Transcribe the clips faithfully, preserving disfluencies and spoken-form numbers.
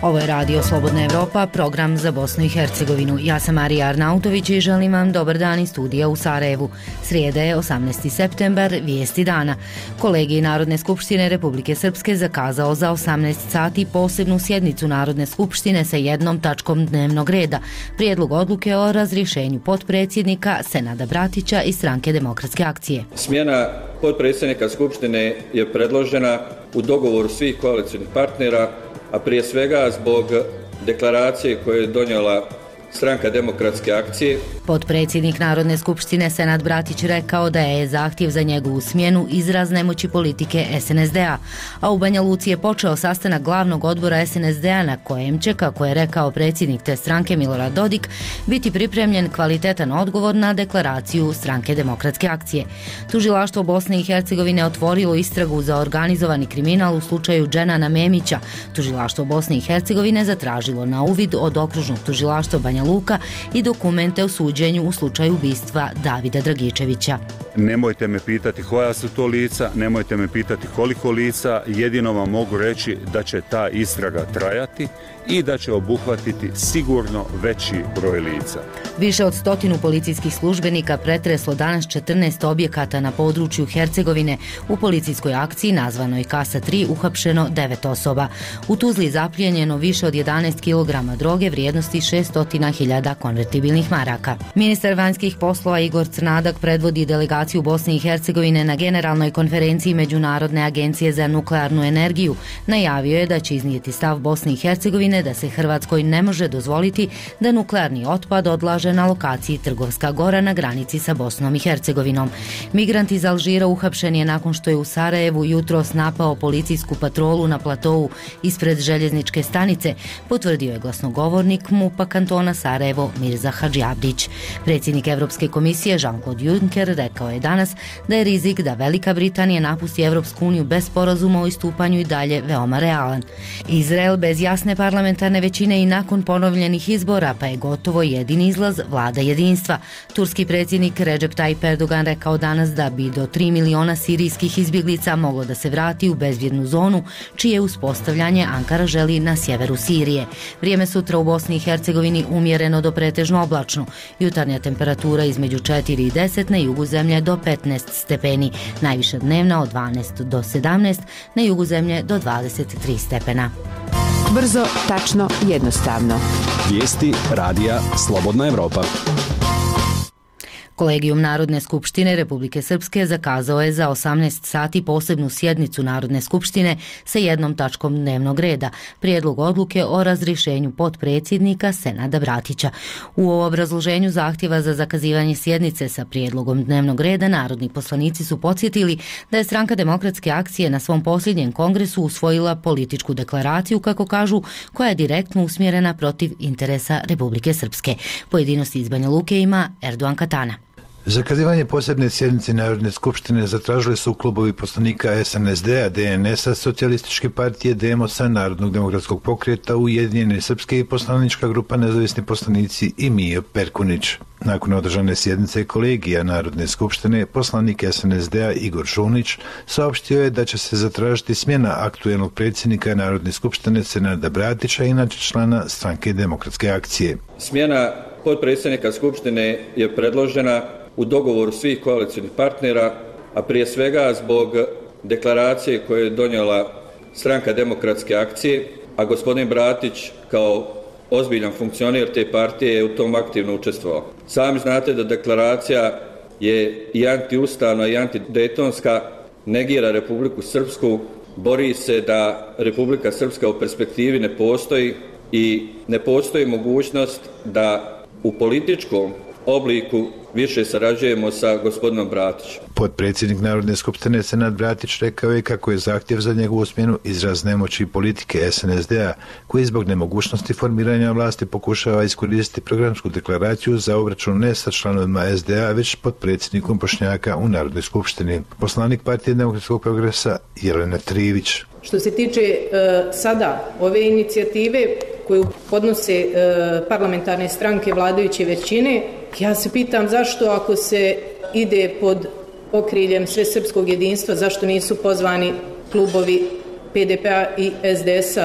Ovo je Radio Slobodna Evropa, program za Bosnu i Hercegovinu. Ja sam Marija Arnautović i želim vam dobar dan iz studija u Sarajevu. Srijeda je osamnaesti septembar, vijesti dana. Kolegij Narodne skupštine Republike Srpske zakazao za osamnaest sati posebnu sjednicu Narodne skupštine sa jednom tačkom dnevnog reda. Prijedlog odluke o razrješenju potpredsjednika Senada Bratića iz Stranke demokratske akcije. Smjena potpredsjednika Skupštine je predložena u dogovoru svih koalicijnih partnera, a prije svega zbog deklaracije koju je donijela Stranka demokratske akcije. Potpredsjednik Narodne skupštine Senad Bratić rekao da je zahtjev za njegovu smjenu izraz nemoći politike es en es de a, a u Banja Luci je počeo sastanak glavnog odbora es en es de a na kojem će, kako je rekao predsjednik te stranke Milorad Dodik, biti pripremljen kvalitetan odgovor na deklaraciju Stranke demokratske akcije. Tužilaštvo Bosne i Hercegovine otvorilo istragu za organizovani kriminal u slučaju Dženana Memića. Tužilaštvo Bosne i Hercegovine zatražilo na uvid od okružnog tužilaštva Banja Luka i dokumente o suđenju u slučaju ubistva Davida Dragičevića. Nemojte me pitati koja su to lica, nemojte me pitati koliko lica, jedino vam mogu reći da će ta istraga trajati i da će obuhvatiti sigurno veći broj lica. Više od stotinu policijskih službenika pretreslo danas četrnaest objekata na području Hercegovine. U policijskoj akciji nazvanoj Kasa tri uhapšeno devet osoba. U Tuzli zaplijenjeno više od jedanaest kilograma droge vrijednosti šesto hiljada konvertibilnih maraka. Ministar vanjskih poslova Igor Crnadak predvodi delegaciju Bosne i Hercegovine na Generalnoj konferenciji Međunarodne agencije za nuklearnu energiju. Najavio je da će iznijeti stav Bosne i Hercegovine da se Hrvatskoj ne može dozvoliti da nuklearni otpad odlaže na lokaciji Trgovska Gora na granici sa Bosnom i Hercegovinom. Migrant iz Alžira uhapšen je nakon što je u Sarajevu jutros napao policijsku patrolu na platovu ispred željezničke stanice, potvrdio je glasnogovornik MUP-a kantona Sarajevo Mirza Hadžiabdić. Predsjednik Evropske komisije Jean-Claude Juncker rekao je danas da je rizik da Velika Britanija napusti Evropsku uniju bez sporazuma o istupanju i dalje veoma realan. Izrael bez jasne parlamentarne većine i nakon ponovljenih izbora, pa je gotovo jedini izlaz vlada jedinstva. Turski predsjednik Recep Tayyip Erdogan rekao danas da bi do tri miliona sirijskih izbjeglica moglo da se vrati u bezbjednu zonu, čije uspostavljanje Ankara želi na sjeveru Sirije. Vrijeme sutra u Bosni i Hercegovini umjereno do pretežno oblačno. Jutarnja temperatura između četiri i deset, na jugu zemlje do petnaest stepeni. Najviša dnevna od dvanaest do sedamnaest, na jugu zemlje do dvadeset tri stepena. Brzo, tačno, jednostavno. Vijesti radija Slobodna Evropa. Kolegijum Narodne skupštine Republike Srpske zakazao je za osamnaest sati posebnu sjednicu Narodne skupštine sa jednom tačkom dnevnog reda, prijedlog odluke o razrješenju potpredsjednika Senada Bratića. U obrazloženju zahtjeva za zakazivanje sjednice sa prijedlogom dnevnog reda narodni poslanici su podsjetili da je Stranka demokratske akcije na svom posljednjem kongresu usvojila političku deklaraciju, kako kažu, koja je direktno usmjerena protiv interesa Republike Srpske. Pojedinosti iz Banja Luke ima Erdogan Katana. Zakazivanje posebne sjednice Narodne skupštine zatražili su klubovi poslanika es en es de a, de en es a, Socijalističke partije, Demosa, Narodnog demokratskog pokreta, Ujedinjene srpske i poslanička grupa Nezavisni poslanici i Mijo Perkunić. Nakon održane sjednice kolegija Narodne skupštine, poslanik es en es de a Igor Šunić saopštio je da će se zatražiti smjena aktuelnog predsjednika Narodne skupštine Senada Bratića, inače člana Stranke demokratske akcije. Smjena potpredsjednika Skupštine je predložena u dogovoru svih koalicijnih partnera, a prije svega zbog deklaracije koju je donijela Stranka demokratske akcije, a gospodin Bratić kao ozbiljan funkcioner te partije je u tom aktivno učestvovao. Sami znate da deklaracija je i antiustavna i antidejtonska, negira Republiku Srpsku, bori se da Republika Srpska u perspektivi ne postoji i ne postoji mogućnost da u političkom obliku više sarađujemo sa gospodinom Bratićem. Potpredsjednik Narodne skupštine Senad Bratić rekao je kako je zahtjev za njegovu smjenu izraz nemoći politike es en es de a, koji zbog nemogućnosti formiranja vlasti pokušava iskoristiti programsku deklaraciju za obračun ne sa članovima es de a, već potpredsjednikom Bošnjaka u Narodnoj skupštini. Poslanik partije Demokratskog progresa Jelena Trivić. Što se tiče e, sada ove inicijative koju podnose e, parlamentarne stranke vladajuće većine, ja se pitam zašto, ako se ide pod okriljem svesrpskog jedinstva, zašto nisu pozvani klubovi pe de pe a i es de es a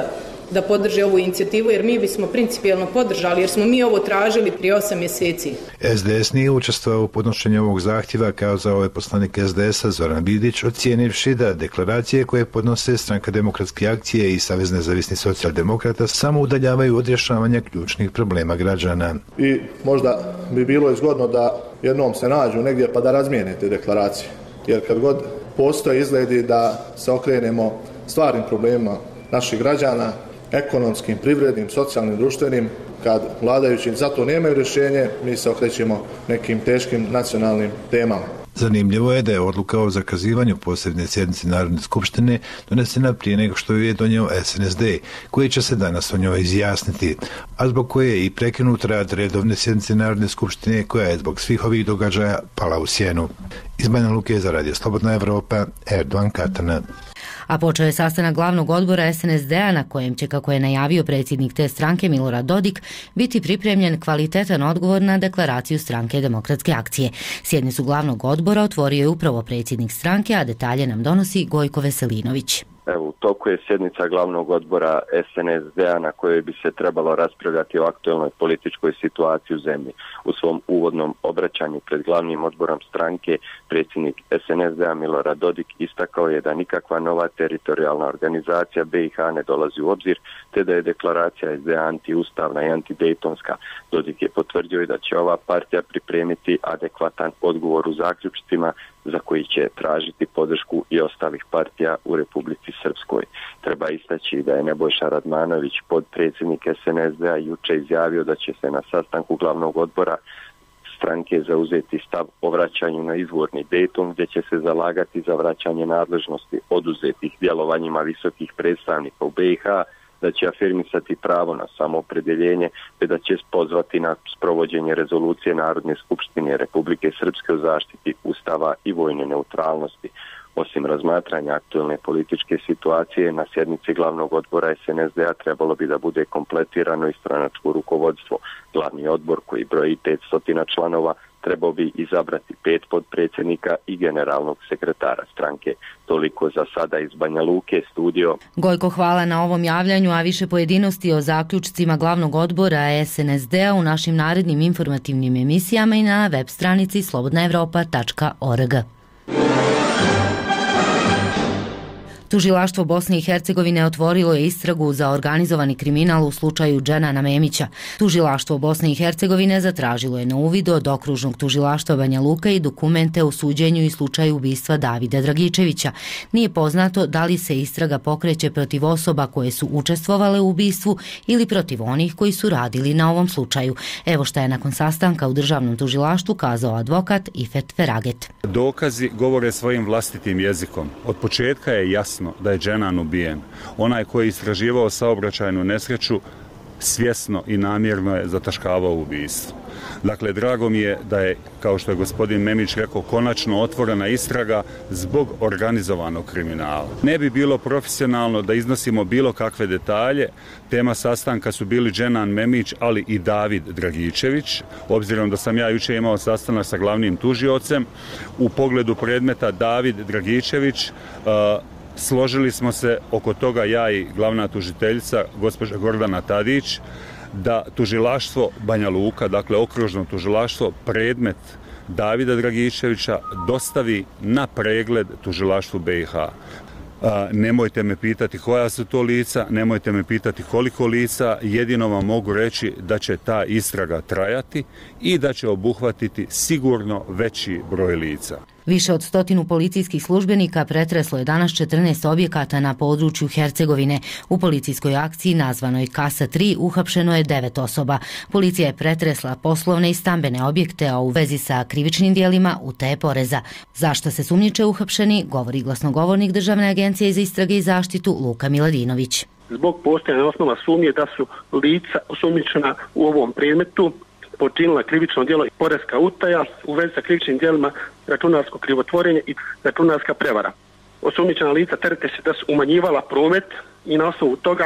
da podrže ovu inicijativu, jer mi bismo principijelno podržali, jer smo mi ovo tražili prije osam mjeseci. S D S nije učestvovao u podnošenju ovog zahtjeva, kazao je poslanik S D S-a Zoran Vidić, ocijenivši da deklaracije koje podnose Stranka demokratske akcije i Savez nezavisnih socijaldemokrata samo udaljavaju od rješavanja ključnih problema građana. I možda bi bilo zgodno da jednom se nađu negdje pa da razmijene te deklaracije, jer kad god postoje izgledi da se okrenemo stvarnim problemima naših građana, ekonomskim, privrednim, socijalnim, društvenim, kad vladajući za to nemaju rješenje, mi se okrećemo nekim teškim nacionalnim temama. Zanimljivo je da je odluka o zakazivanju posebne sjednice Narodne skupštine donesena prije nego što ju je donio S N S D, koji će se danas o njoj izjasniti, a zbog koje je i prekinut rad redovne sjednice Narodne skupštine, koja je zbog svih ovih događaja pala u sjenu. Iz Banja Luke za Radio Slobodna Evropa, Erdogan Katana. A počeo je sastanak glavnog odbora S N S D-a na kojem će, kako je najavio predsjednik te stranke Milorad Dodik, biti pripremljen kvalitetan odgovor na deklaraciju Stranke demokratske akcije. Sjednicu glavnog odbora otvorio je upravo predsjednik stranke, a detalje nam donosi Gojko Veselinović. Evo, u toku je sjednica glavnog odbora S N S D-a na kojoj bi se trebalo raspravljati o aktualnoj političkoj situaciji u zemlji. U svom uvodnom obraćanju pred glavnim odborom stranke predsjednik S N S D-a Milorad Dodik istakao je da nikakva nova teritorijalna organizacija B i H ne dolazi u obzir, te da je deklaracija S D A antiustavna i antidejtonska. Dodik je potvrdio i da će ova partija pripremiti adekvatan odgovor u zaključcima za koji će tražiti podršku i ostalih partija u Republici Srpskoj. Treba istaći da je Nebojša Radmanović, podpredsjednik S N S D-a, juče izjavio da će se na sastanku glavnog odbora stranke zauzeti stav o vraćanju na izvorni Dejton, gdje će se zalagati za vraćanje nadležnosti oduzetih djelovanjima visokih predstavnika u B i H, da će afirmisati pravo na samoopredjeljenje, te da će pozvati na sprovođenje rezolucije Narodne skupštine Republike Srpske o zaštiti Ustava i vojne neutralnosti. Osim razmatranja aktualne političke situacije, na sjednici glavnog odbora S N S D-a trebalo bi da bude kompletirano i stranačko rukovodstvo. Glavni odbor, koji broji petsto članova, trebao bi izabrati pet podpredsjednika i generalnog sekretara stranke. Toliko za sada iz Banja Luke, studio. Gojko, hvala na ovom javljanju, a više pojedinosti o zaključcima glavnog odbora S N S D-a u našim narednim informativnim emisijama i na web stranici slobodna evropa tačka org. Tužilaštvo Bosne i Hercegovine otvorilo je istragu za organizovani kriminal u slučaju Dženana Memića. Tužilaštvo Bosne i Hercegovine zatražilo je na uvid od okružnog tužilaštva Banja Luka i dokumente o suđenju i slučaju ubistva Davida Dragičevića. Nije poznato da li se istraga pokreće protiv osoba koje su učestvovale u ubistvu ili protiv onih koji su radili na ovom slučaju. Evo šta je nakon sastanka u državnom tužilaštvu kazao advokat Ifet Feraget. Dokazi govore svojim vlastitim jezikom. Od početka je jasno da je Dženan ubijen. Onaj koji je istraživao saobraćajnu nesreću svjesno i namjerno je zataškavao ubistvo. Dakle, drago mi je da je, kao što je gospodin Memić rekao, konačno otvorena istraga zbog organizovanog kriminala. Ne bi bilo profesionalno da iznosimo bilo kakve detalje. Tema sastanka su bili Dženan Memić, ali i David Dragičević. Obzirom da sam ja jučer imao sastanak sa glavnim tužiocem, u pogledu predmeta David Dragičević, uh, složili smo se oko toga, ja i glavna tužiteljica, gospođa Gordana Tadić, da tužilaštvo Banja Luka, dakle okružno tužilaštvo, predmet Davida Dragičevića dostavi na pregled tužilaštvu B i H. A, nemojte me pitati koja su to lica, nemojte me pitati koliko lica, jedino vam mogu reći da će ta istraga trajati i da će obuhvatiti sigurno veći broj lica. Više od stotinu policijskih službenika pretreslo je danas četrnaest objekata na području Hercegovine. U policijskoj akciji nazvanoj Kasa tri uhapšeno je devet osoba. Policija je pretresla poslovne i stambene objekte, a u vezi sa krivičnim dijelima utaje poreza. Zašto se sumnjiče uhapšeni, govori glasnogovornik Državne agencije za istrage i zaštitu Luka Miladinović. Zbog postojanja osnova sumnje da su lica osumnjičena u ovom predmetu počinila krivično djelo i poreska utaja u vezi sa krivičnim djelima računarsko krivotvorenje i računarska prevara. Osumnjičena lica terete se da su umanjivala promet i na osnovu toga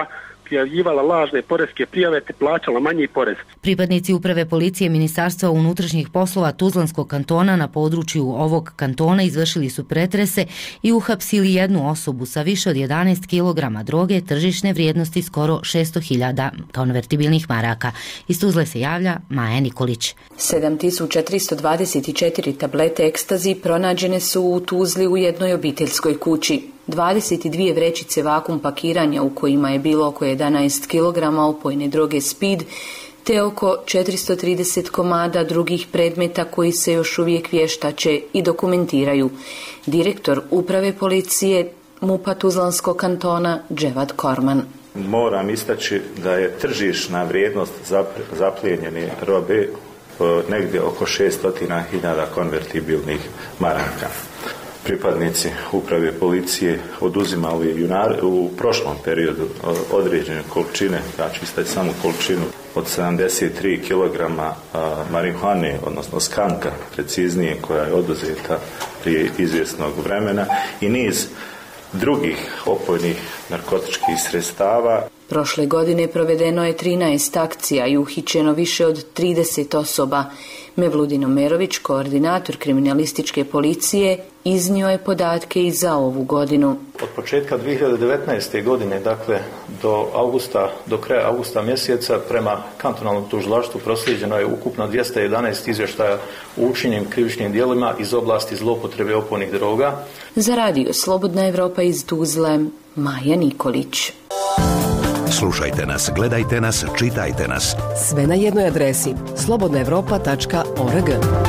prijavljivala lažne poreske prijave te plaćala manji porez. Pripadnici uprave policije Ministarstva unutrašnjih poslova Tuzlanskog kantona na području ovog kantona izvršili su pretrese i uhapsili jednu osobu sa više od jedanaest kilograma droge tržišne vrijednosti skoro šesto hiljada konvertibilnih maraka. Iz Tuzle se javlja Maja Nikolić. sedam tisuća tristo dvadeset četiri tablete ekstazi pronađene su u Tuzli u jednoj obiteljskoj kući. dvadeset dvije vrećice vakum pakiranja u kojima je bilo oko jedanaest kilograma opojne droge speed, te oko četiristo trideset komada drugih predmeta koji se još uvijek vještače i dokumentiraju. Direktor uprave policije MUP-a Tuzlanskog kantona Dževad Korman. Moram istaći da je tržišna vrijednost zaplijenjene robe negdje oko šesto hiljada konvertibilnih maraka. Pripadnici uprave policije oduzimali u prošlom periodu određene količine, znači istaći samo količinu od sedamdeset tri kilograma marihuane, odnosno skanka, preciznije, koja je oduzeta prije izvjesnog vremena, i niz drugih opojnih narkotičkih sredstava. Prošle godine provedeno je trinaest akcija i uhićeno više od trideset osoba. Mevludin Omerović, koordinator kriminalističke policije, iznio je podatke i za ovu godinu. Od početka dvije hiljade devetnaeste. godine, dakle do augusta, do kraja augusta mjeseca, prema kantonalnom tužilaštvu proslijeđeno je ukupno dvjesto jedanaest izvještaja o učinjenim krivičnim djelima iz oblasti zloupotrebe opojnih droga. Za radio Slobodna Evropa iz Tuzle, Maja Nikolić. Slušajte nas, gledajte nas, čitajte nas. Sve na jednoj adresi slobodna evropa tačka org.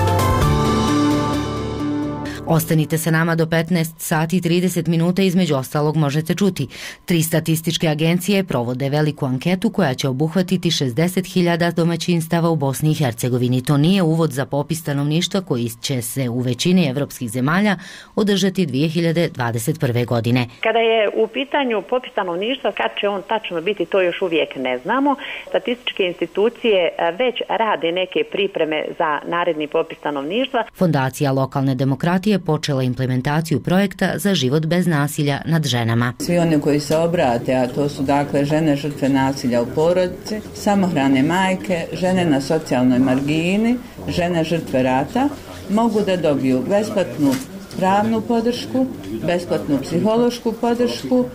Ostanite sa nama do petnaest sati i trideset minuta, između ostalog možete čuti. Tri statističke agencije provode veliku anketu koja će obuhvatiti šezdeset hiljada domaćinstava u Bosni i Hercegovini. To nije uvod za popis stanovništva koji će se u većini evropskih zemalja održati dvije hiljade dvadeset prve. godine. Kada je u pitanju popis stanovništva, kad će on tačno biti, to još uvijek ne znamo. Statističke institucije već rade neke pripreme za naredni popis stanovništva. Fondacija lokalne demokratije počela implementaciju projekta za život bez nasilja nad ženama. Svi oni koji se obrate, a to su dakle žene žrtve nasilja u porodici, samohrane majke, žene na socijalnoj margini, žene žrtve rata, mogu da dobiju besplatnu pravnu podršku, besplatnu psihološku podršku.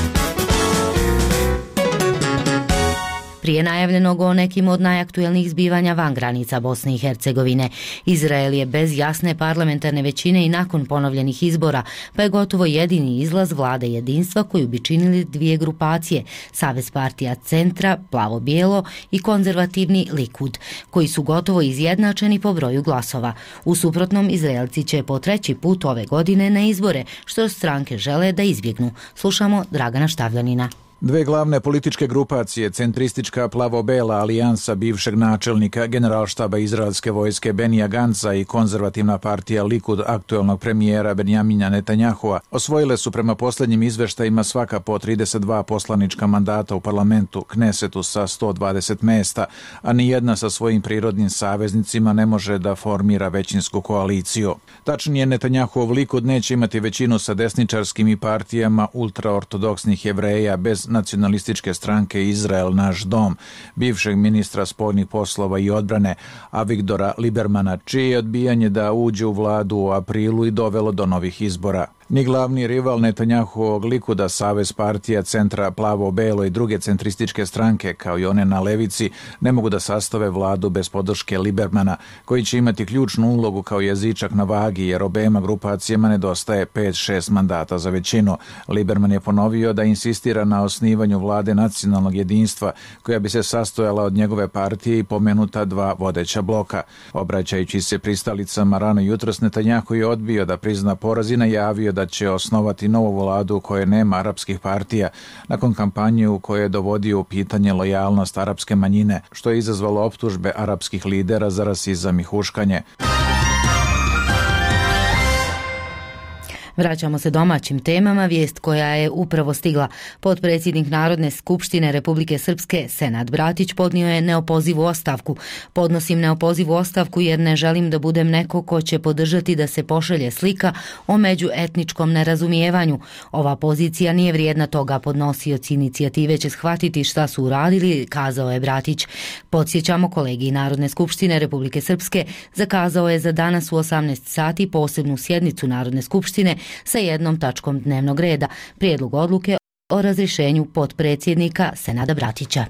Prije najavljenog o nekim od najaktuelnijih zbivanja van granica Bosne i Hercegovine. Izrael je bez jasne parlamentarne većine i nakon ponovljenih izbora, pa je gotovo jedini izlaz vlade jedinstva koju bi činili dvije grupacije, Savez partija Centra, Plavo-bijelo i konzervativni Likud, koji su gotovo izjednačeni po broju glasova. U suprotnom, Izraelci će po treći put ove godine na izbore, što stranke žele da izbjegnu. Slušamo Dragana Štavljanina. Dve glavne političke grupacije, centristička Plavo-bela alijansa bivšeg načelnika generalštaba izraelske vojske Benija Ganca i konzervativna partija Likud aktuelnog premijera Benjamina Netanjahua, osvojile su prema posljednjim izveštajima svaka po trideset dva poslanička mandata u parlamentu Knesetu sa sto dvadeset mesta, a nijedna sa svojim prirodnim saveznicima ne može da formira većinsku koaliciju. Tačnije, Netanjahuov Likud neće imati većinu sa desničarskim i partijama ultraortodoksnih Jevreja bez nacionalističke stranke Izrael naš dom, bivšeg ministra spoljnih poslova i odbrane Avigdora Libermana, čije je odbijanje da uđe u vladu u aprilu i dovelo do novih izbora. Ni glavni rival Netanjahuovog Likuda, Savez partija Centra, Plavo-belo i druge centrističke stranke, kao i one na levici, ne mogu da sastave vladu bez podrške Libermana, koji će imati ključnu ulogu kao jezičak na vagi, jer obema grupacijama nedostaje pet šest mandata za većinu. Liberman je ponovio da insistira na osnivanju vlade nacionalnog jedinstva, koja bi se sastojala od njegove partije i pomenuta dva vodeća bloka. Obraćajući se pristalicama rano jutros, Netanjahu je odbio da prizna poraz i najavio da će osnovati novu vladu u kojoj nema arapskih partija, nakon kampanje u kojoj je dovodio u pitanje lojalnost arapske manjine, što je izazvalo optužbe arapskih lidera za rasizam i huškanje. Vraćamo se domaćim temama. Vijest koja je upravo stigla. Potpredsjednik Narodne skupštine Republike Srpske Senad Bratić podnio je neopozivu ostavku. Podnosim neopozivu ostavku jer ne želim da budem neko ko će podržati da se pošalje slika o međuetničkom nerazumijevanju. Ova pozicija nije vrijedna toga, podnosioci inicijative će shvatiti šta su uradili, kazao je Bratić. Podsjećamo, kolegi Narodne skupštine Republike Srpske zakazao je za danas u osamnaest sati posebnu sjednicu Narodne skupštine sa jednom tačkom dnevnog reda, prijedlog odluke o razrješenju potpredsjednika Senada Bratića.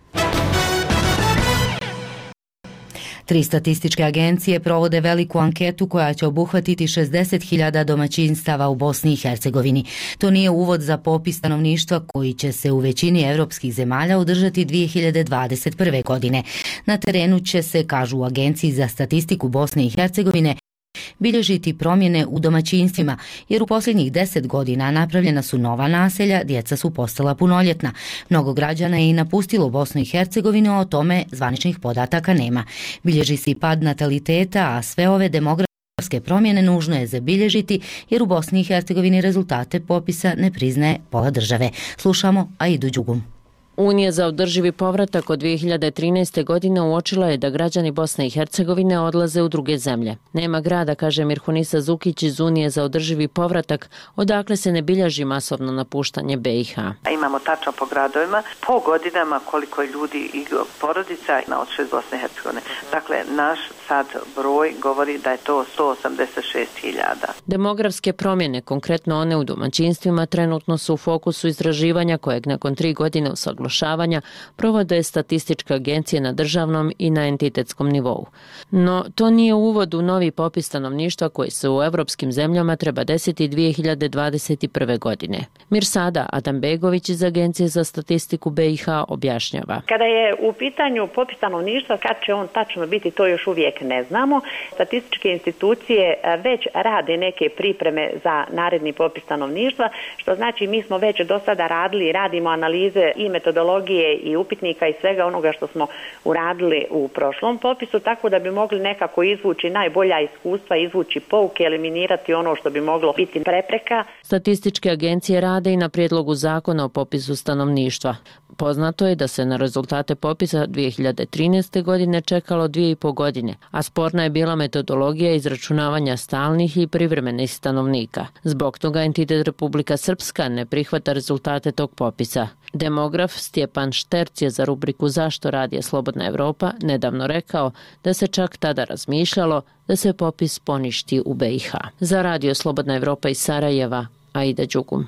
Tri statističke agencije provode veliku anketu koja će obuhvatiti šezdeset hiljada domaćinstava u Bosni i Hercegovini. To nije uvod za popis stanovništva koji će se u većini evropskih zemalja održati dvije hiljade dvadeset prve. godine. Na terenu će se, kažu u Agenciji za statistiku Bosne i Hercegovine, bilježiti promjene u domaćinstvima, jer u posljednjih deset godina napravljena su nova naselja, djeca su postala punoljetna. Mnogo građana je i napustilo Bosnu i Hercegovinu, o tome zvaničnih podataka nema. Bilježi se i pad nataliteta, a sve ove demografske promjene nužno je zabilježiti, jer u Bosni i Hercegovini rezultate popisa ne priznaje pola države. Slušamo Aidu Đugum. Unija za održivi povratak od dvije hiljade trinaeste. godine uočila je da građani Bosne i Hercegovine odlaze u druge zemlje. Nema grada, kaže Mirhunisa Zukić iz Unije za održivi povratak, odakle se ne bilježi masovno napuštanje be i ha. Imamo tačno po gradovima, po godinama koliko je ljudi i porodica na odšli iz Bosne i Hercegovine. Dakle, naš sad broj govori da je to sto osamdeset šest hiljada. Demografske promjene, konkretno one u domaćinstvima, trenutno su u fokusu istraživanja kojeg nakon tri godine usaglašavanja provode statističke agencije na državnom i na entitetskom nivou. No, to nije uvod u novi popis stanovništva koji se u evropskim zemljama treba desiti dvije hiljade dvadeset prve. godine. Mirsada Adambegović iz Agencije za statistiku be i ha objašnjava. Kada je u pitanju popis stanovništva, kad će on tačno biti, to još uvijek ne znamo. Statističke institucije već rade neke pripreme za naredni popis stanovništva, što znači mi smo već do sada radili i radimo analize i metodologije i upitnika i svega onoga što smo uradili u prošlom popisu, tako da bi mogli nekako izvući najbolja iskustva, izvući pouke, eliminirati ono što bi moglo biti prepreka. Statističke agencije rade i na prijedlogu zakona o popisu stanovništva. Poznato je da se na rezultate popisa dvije hiljade trinaeste. godine čekalo dvije i po godine, a sporna je bila metodologija izračunavanja stalnih i privremenih stanovnika. Zbog toga entitet Republika Srpska ne prihvata rezultate tog popisa. Demograf Stjepan Šterc je za rubriku Zašto radi Slobodna Evropa nedavno rekao da se čak tada razmišljalo da se popis poništi u be i ha. Za radio Slobodna Evropa iz Sarajeva, Aida Đugum.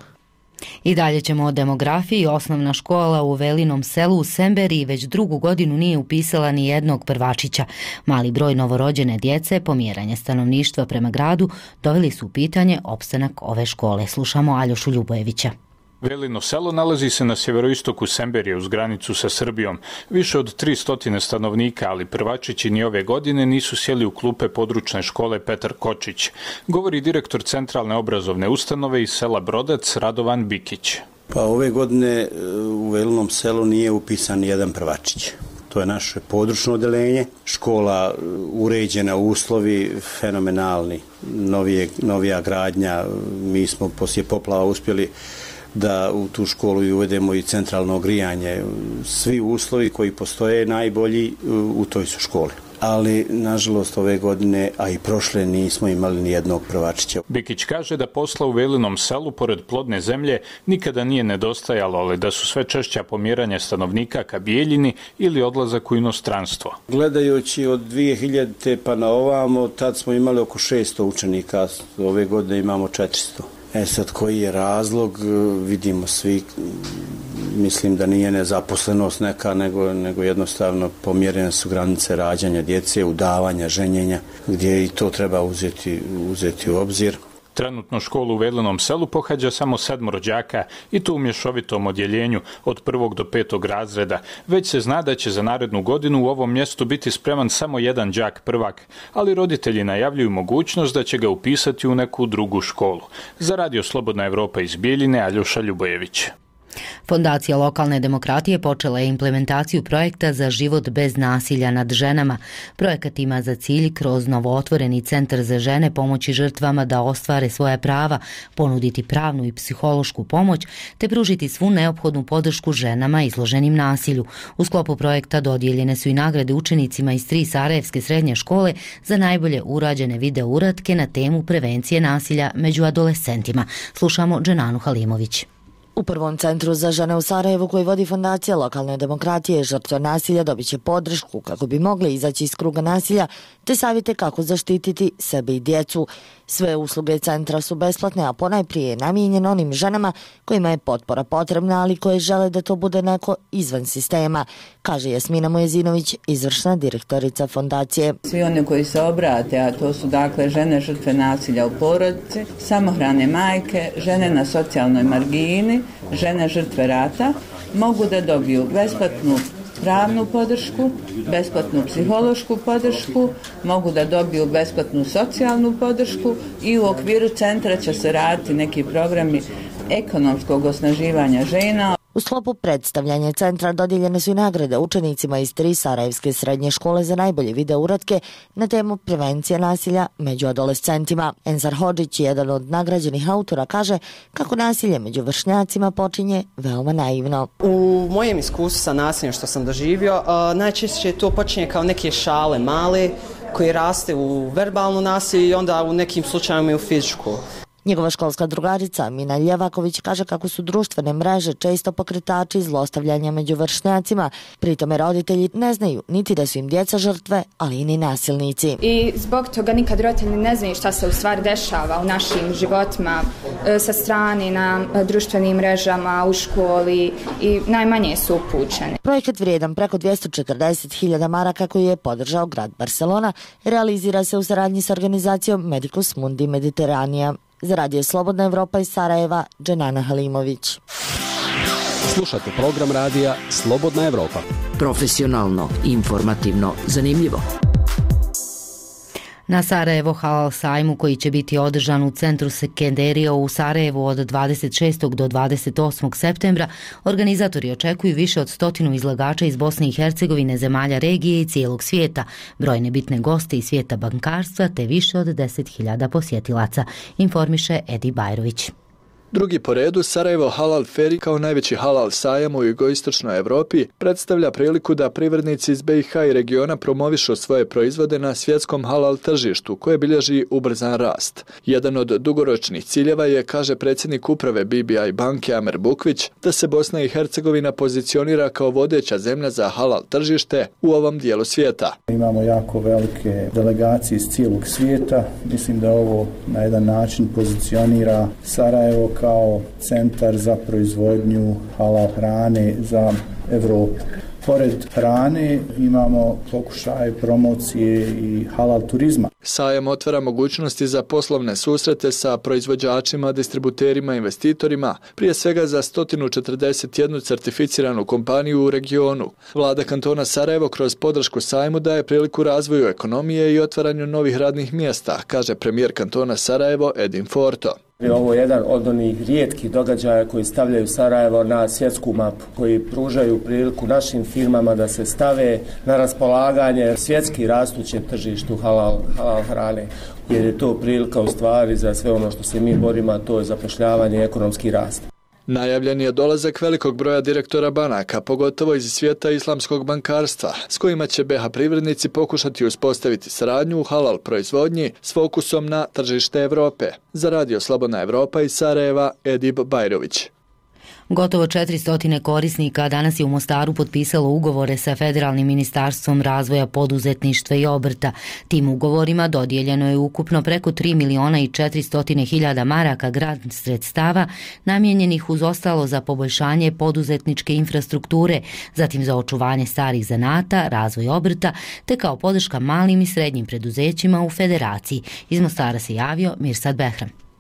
I dalje ćemo o demografiji. Osnovna škola u Velinom selu u Semberiji već drugu godinu nije upisala ni jednog prvačića. Mali broj novorođene djece, pomjeranje stanovništva prema gradu doveli su u pitanje opstanak ove škole. Slušamo Aljošu Ljubojevića. Velino selo nalazi se na sjeveroistoku Semberije uz granicu sa Srbijom. Više od tristo stanovnika, ali prvačići ni ove godine nisu sjeli u klupe područne škole Petar Kočić, govori direktor Centralne obrazovne ustanove iz sela Brodac Radovan Bikić. Pa ove godine u Velinom selu nije upisan jedan prvačić. To je naše područno odeljenje, škola uređena, uslovi fenomenalni, novije, novija gradnja. Mi smo poslije poplava uspjeli da u tu školu i uvedemo i centralno grijanje. Svi uslovi koji postoje najbolji u toj su školi. Ali, nažalost, ove godine, a i prošle, nismo imali ni jednog prvačića. Bikić kaže da posla u Velinom selu, pored plodne zemlje, nikada nije nedostajalo, ali da su sve češća pomjeranja stanovnika ka Bijeljini ili odlazak u inostranstvo. Gledajući od dvije hiljade pa na ovamo, tad smo imali oko šesto učenika, ove godine imamo četiristo. E sad, koji je razlog, vidimo svi, mislim da nije nezaposlenost neka, nego, nego jednostavno pomjerene su granice rađanja djece, udavanja, ženjenja, gdje i to treba uzeti, uzeti u obzir. Trenutno školu u Velinom selu pohađa samo sedmoro đaka i to u mješovitom odjeljenju od prvog do petog razreda. Već se zna da će za narednu godinu u ovom mjestu biti spreman samo jedan đak prvak, ali roditelji najavljuju mogućnost da će ga upisati u neku drugu školu. Za radio Slobodna Evropa iz Bijeljine, Aljoša Ljubojević. Fondacija lokalne demokratije počela je implementaciju projekta za život bez nasilja nad ženama. Projekat ima za cilj kroz novootvoreni centar za žene pomoći žrtvama da ostvare svoja prava, ponuditi pravnu i psihološku pomoć te pružiti svu neophodnu podršku ženama izloženim nasilju. U sklopu projekta dodijeljene su i nagrade učenicima iz tri sarajevske srednje škole za najbolje urađene video uratke na temu prevencije nasilja među adolescentima. Slušamo Dženanu Halimović. U prvom centru za žene u Sarajevu koji vodi Fondacija lokalne demokratije žrtve nasilja dobit će podršku kako bi mogle izaći iz kruga nasilja te savjete kako zaštititi sebe i djecu. Sve usluge centra su besplatne, a ponajprije je namijenjen onim ženama kojima je potpora potrebna, ali koje žele da to bude neko izvan sistema, kaže Jasmina Mojezinović, izvršna direktorica fondacije. Svi oni koji se obrate, a to su dakle žene žrtve nasilja u porodici, samohrane majke, žene na socijalnoj margini, žene žrtve rata, mogu da dobiju besplatnu pravnu podršku, besplatnu psihološku podršku, mogu da dobiju besplatnu socijalnu podršku i u okviru centra će se raditi neki programi ekonomskog osnaživanja žena. U sklopu predstavljanja centra dodijeljene su i nagrade učenicima iz tri sarajevske srednje škole za najbolje video uratke na temu prevencije nasilja među adolescentima. Enzar Hodžić, jedan od nagrađenih autora, kaže kako nasilje među vršnjacima počinje veoma naivno. U mojem iskustvu sa nasiljem što sam doživio, najčešće to počinje kao neke šale male koje raste u verbalno nasilje i onda u nekim slučajevima i u fizičku. Njegova školska drugarica Mina Ljevaković kaže kako su društvene mreže često pokretači zlostavljanja među vršnjacima. Pri tome roditelji ne znaju niti da su im djeca žrtve, ali i ni nasilnici. I zbog toga nikad roditelji ne znaju šta se u stvari dešava u našim životima sa strane na društvenim mrežama, u školi i najmanje su upućeni. Projekat vrijedan preko dvjesto četrdeset hiljada maraka koji je podržao grad Barcelona realizira se u saradnji s organizacijom Medicus Mundi Mediteranija. Za Radio Slobodna Evropa iz Sarajeva, Dženana Halimović. Slušate program radija Slobodna Evropa. Profesionalno, informativno, zanimljivo. Na Sarajevo Halal sajmu koji će biti održan u centru Sekenderio u Sarajevu od dvadeset šestog do dvadeset osmog septembra, organizatori očekuju više od stotinu izlagača iz Bosne i Hercegovine, zemalja regije i cijelog svijeta, brojne bitne goste iz svijeta bankarstva te više od deset hiljada posjetilaca, informiše Edi Bajrović. Drugi po redu, Sarajevo Halal Fair kao najveći halal sajam u jugoistočnoj Evropi predstavlja priliku da privrednici iz B i H i regiona promovišu svoje proizvode na svjetskom halal tržištu koje bilježi ubrzan rast. Jedan od dugoročnih ciljeva je, kaže predsjednik uprave B B I banke Amer Bukvić, da se Bosna i Hercegovina pozicionira kao vodeća zemlja za halal tržište u ovom dijelu svijeta. Imamo jako velike delegacije iz cijelog svijeta. Mislim da ovo na jedan način pozicionira Sarajevo kao centar za proizvodnju halal hrane za Evropu. Pored hrane imamo pokušaj promocije i halal turizma. Sajam otvara mogućnosti za poslovne susrete sa proizvođačima, distributerima, investitorima, prije svega za sto četrdeset jednu certificiranu kompaniju u regionu. Vlada kantona Sarajevo kroz podršku sajmu daje priliku razvoju ekonomije i otvaranju novih radnih mjesta, kaže premijer kantona Sarajevo Edin Forto. Ovo je jedan od onih rijetkih događaja koji stavljaju Sarajevo na svjetsku mapu, koji pružaju priliku našim firmama da se stave na raspolaganje svjetski rastućem tržištu halal, halal hrane, jer je to prilika u stvari za sve ono što se mi borimo, a to je zapošljavanje i ekonomski rast. Najavljen je dolazak velikog broja direktora banaka, pogotovo iz svijeta islamskog bankarstva, s kojima će B H privrednici pokušati uspostaviti saradnju u halal proizvodnji s fokusom na tržište Evrope. Za Radio Slobodna Evropa iz Sarajeva, Edib Bajrović. Gotovo četiristo korisnika danas je u Mostaru potpisalo ugovore sa Federalnim ministarstvom razvoja poduzetništva i obrta. Tim ugovorima dodijeljeno je ukupno preko tri miliona i četiristo hiljada maraka grant sredstava namijenjenih uz ostalo za poboljšanje poduzetničke infrastrukture, zatim za očuvanje starih zanata, razvoj obrta, te kao podrška malim i srednjim preduzećima u Federaciji. Iz Mostara se javio Mirsad Behram.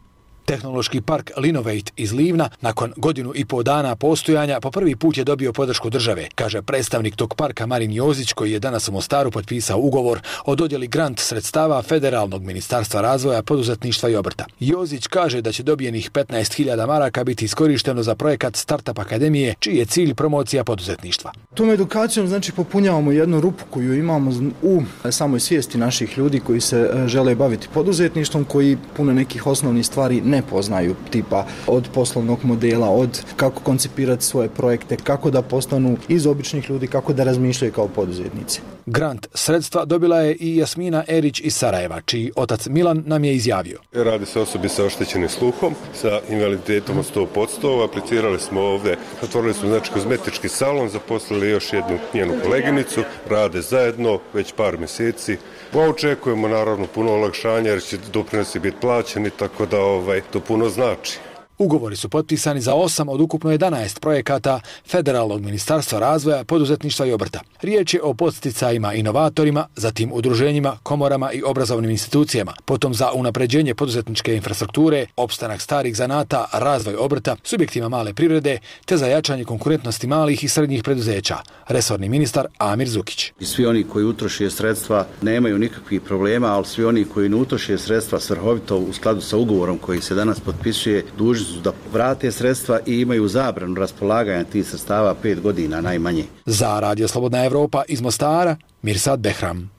Tehnološki park Linovate iz Livna nakon godinu i pol dana postojanja po prvi put je dobio podršku države, kaže predstavnik tog parka Marin Jozić, koji je danas u Mostaru potpisao ugovor o dodjeli grant sredstava Federalnog ministarstva razvoja, poduzetništva i obrta. Jozić kaže da će dobijenih petnaest hiljada maraka biti iskorišteno za projekat Startup Akademije, čiji je cilj promocija poduzetništva. Tom edukacijom znači popunjavamo jednu rupu koju imamo u samoj svijesti naših ljudi koji se žele baviti poduzetništvom, koji puno nekih osnovnih stvari ne poznaju, tipa od poslovnog modela, od kako koncipirati svoje projekte, kako da postanu iz običnih ljudi, kako da razmišljaju kao poduzetnici. Grant sredstva dobila je i Jasmina Erić iz Sarajeva, čiji otac Milan nam je izjavio. Radi se o osobi sa oštećenim sluhom, sa invaliditetom od sto posto. Aplicirali smo ovdje, otvorili smo znači kozmetički salon, zaposlili još jednu njenu koleginicu, rade zajedno već par mjeseci. Očekujemo naravno puno olakšanja jer će doprinosi biti plaćeni, tako da ovaj, to puno znači. Ugovori su potpisani za osam od ukupno jedanaest projekata Federalnog ministarstva razvoja, poduzetništva i obrta. Riječ je o podsticajima inovatorima, zatim udruženjima, komorama i obrazovnim institucijama, potom za unapređenje poduzetničke infrastrukture, opstanak starih zanata, razvoj obrta, subjektima male privrede, te za jačanje konkurentnosti malih i srednjih preduzeća. Resorni ministar Amir Zukić. I svi oni koji utroše sredstva nemaju nikakvih problema, ali svi oni koji ne utroše sredstva svrhovito u skladu sa ugovorom koji se danas potpisuje, dužni su da vrate sredstva i imaju zabranu raspolaganja tih sredstava pet godina najmanje. Za Radio Slobodna Evropa iz Mostara, Mirsad Behram.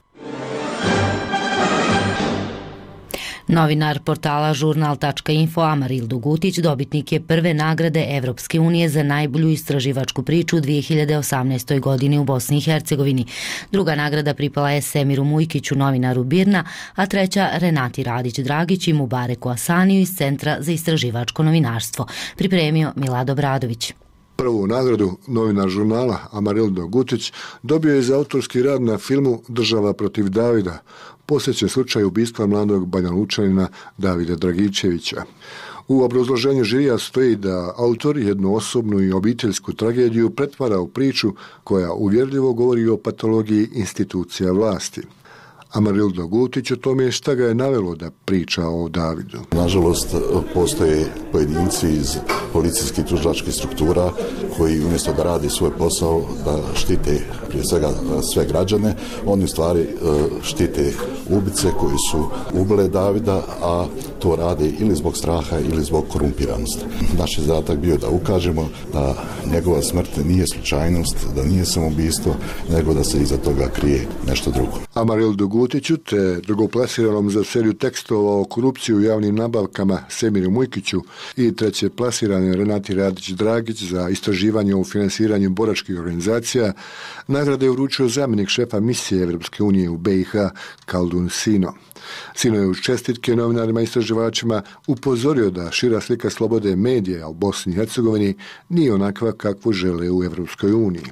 Novinar portala žurnal tačka info Amaril Dugutić dobitnik je prve nagrade Evropske unije za najbolju istraživačku priču u dvije hiljade osamnaestoj. godini u Bosni i Hercegovini. Druga nagrada pripala je Semiru Mujkiću, novinaru Birna, a treća Renati Radić-Dragić i Mubareku Asaniju iz Centra za istraživačko novinarstvo. Pripremio Milado Bradović. Prvu nagradu novinar žurnala Amaril Dugutić dobio je za autorski rad na filmu Država protiv Davida, posvećen slučaju ubistva mladog Banjalučanina Davida Dragičevića. U obrazloženju žirija stoji da autor jednu osobnu i obiteljsku tragediju pretvara u priču koja uvjerljivo govori o patologiji institucija vlasti. Amaril Dugutić o tome šta ga je navelo da priča o Davidu. Nažalost, postoje pojedinci iz policijskih tužilačkih struktura koji umjesto da radi svoj posao, da štite prije svega sve građane, oni u stvari štite ubice koji su ubile Davida, a to rade ili zbog straha ili zbog korumpiranosti. Naš je zadatak bio da ukažemo da njegova smrt nije slučajnost, da nije samoubistvo, nego da se iza toga krije nešto drugo. Amaril Dugutiću te drugoplasiranom za seriju tekstova o korupciji u javnim nabavkama Semiru Mujkiću i treće plasirane Renati Radić-Dragić za istraživanje o finansiranju boračkih organizacija, nagrade je uručio zamjenik šefa misije Evropske unije u B i H Kaldun Sino. Sino je uz čestitke novinarima i istraživačima upozorio da šira slika slobode medija u Bosni i Hercegovini nije onakva kakvu žele u Evropskoj uniji.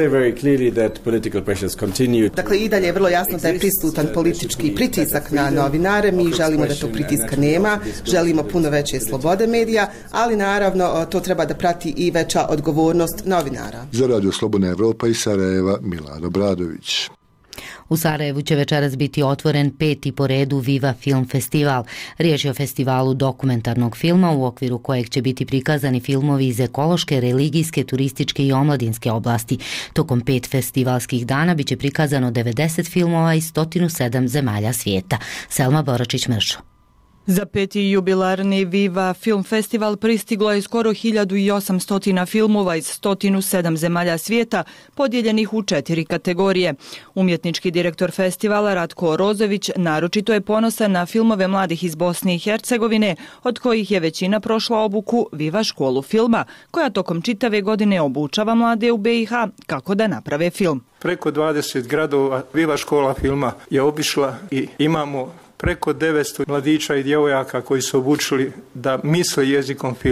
Dakle, i dalje je vrlo jasno da je prisutan politički pritisak na novinare. Mi želimo da to pritiska nema, želimo puno veće slobode medija, ali naravno to treba da prati i veća odgovornost novinara. Za Radio Slobodna Evropa iz Sarajeva, Milado Bradović. U Sarajevu će večeras biti otvoren peti po redu Viva Film Festival. Riječ je o festivalu dokumentarnog filma u okviru kojeg će biti prikazani filmovi iz ekološke, religijske, turističke i omladinske oblasti. Tokom pet festivalskih dana biće prikazano devedeset filmova iz sto sedam zemalja svijeta. Selma Boračić-Mršo. Za peti jubilarni Viva Film Festival pristiglo je skoro hiljadu osamsto filmova iz sto sedam zemalja svijeta, podijeljenih u četiri kategorije. Umjetnički direktor festivala Ratko Rozović naročito je ponosan na filmove mladih iz Bosne i Hercegovine, od kojih je većina prošla obuku Viva školu filma, koja tokom čitave godine obučava mlade u B i H kako da naprave film. Preko dvadeset gradova Viva škola filma je obišla i imamo preko devetsto mladića i djevojaka koji su obučili da misle jezikom filma.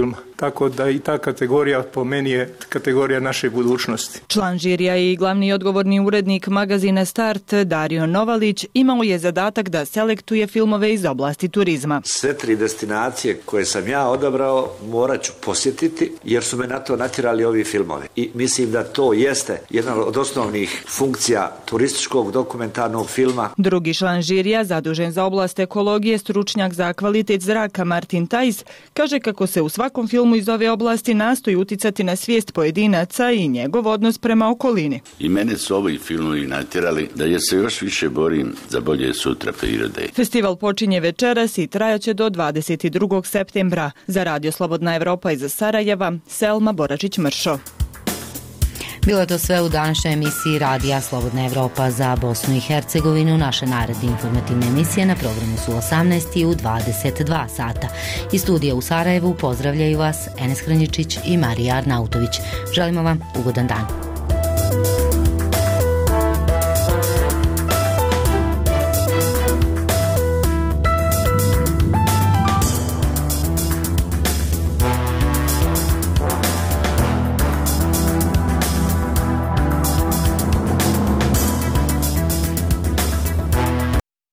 tako da i ta kategorija po meni je kategorija naše budućnosti. Član žirija i glavni odgovorni urednik magazina Start Dario Novalić imao je zadatak da selektuje filmove iz oblasti turizma. Sve tri destinacije koje sam ja odabrao morat ću posjetiti jer su me na to natjerali ovi filmovi. I mislim da to jeste jedna od osnovnih funkcija turističkog dokumentarnog filma. Drugi član žirija, zadužen za oblast ekologije, stručnjak za kvalitet zraka Martin Tajs, kaže kako se u svakom filmu iz ove oblasti nastoji uticati na svijest pojedinaca i njegov odnos prema okolini. I mene su ovi filmovi natjerali da ja se još više borim za bolje sutra prirode. Festival počinje večeras i trajaće do dvadeset drugog septembra. Za Radio Slobodna Evropa iz Sarajeva, Selma Boračić-Mršo. Bilo je to sve u današnjoj emisiji Radija Slobodna Evropa za Bosnu i Hercegovinu. Naše naredne informativne emisije na programu su osamnaest i u dvadeset dva sata. Iz studija u Sarajevu pozdravljaju vas Enes Hranjičić i Marija Arnautović. Želimo vam ugodan dan.